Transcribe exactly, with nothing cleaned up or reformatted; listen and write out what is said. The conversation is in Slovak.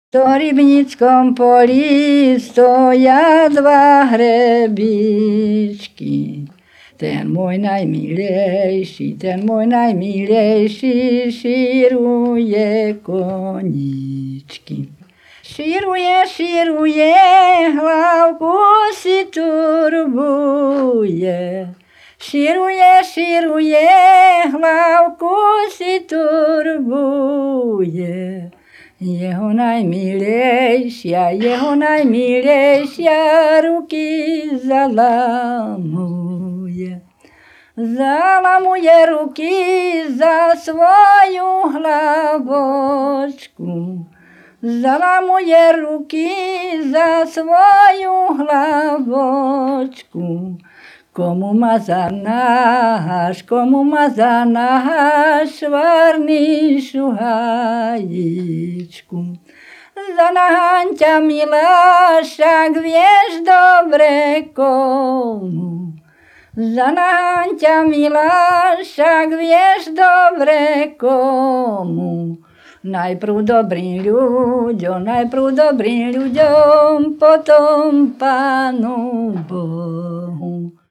To rybníckom poli stoja dva hrebičky. Ten môj najmilejší, ten môj najmilejší širuje koničky. Širuje, širuje, hlavku si turbuje. Širuje, širuje, hlavku si turbuje. Jeho najmilejšia, jeho najmilejšia ruky zalamuje. Zalamuje ruky za svoju hlavočku. Zalamuje ruky za svoju hlavočku. Komu ma zanáš, komu ma zanáš, švarný šuhajíčku. Zanáham ťa, milá, však vieš dobre komu. Zanáham ťa, milá, však vieš dobre komu. Najprv dobrým ľuďom, najprv dobrým ľuďom, potom Pánu Bohu.